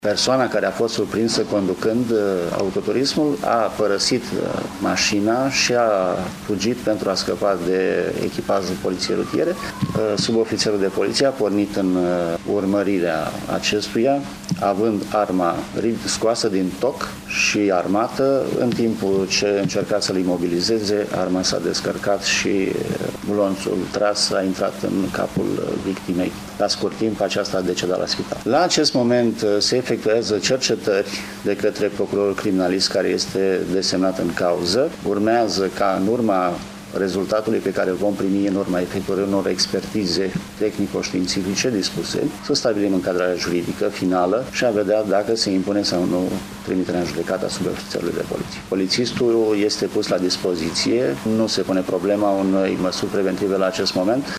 Persoana care a fost surprinsă conducând autoturismul a părăsit mașina și a fugit pentru a scăpa de echipajul poliției rutiere. Subofițerul de poliție a pornit în urmărirea acestuia, având arma scoasă din toc și armată. În timpul ce încerca să-l imobilizeze, arma s-a descărcat și glonțul tras a intrat în capul victimei. La scurt timp, aceasta a decedat la spital. La acest moment se efectuează cercetări de către procurorul criminalist care este desemnat în cauză. Urmează ca în urma rezultatului pe care îl vom primi în urma efectuării unor expertize tehnico-științifice dispuse, să stabilim încadrarea juridică finală și a vedea dacă se impune sau nu trimiterea în judecată a subofițerului de poliție. Polițistul este pus la dispoziție, nu se pune problema unei măsuri preventive la acest moment.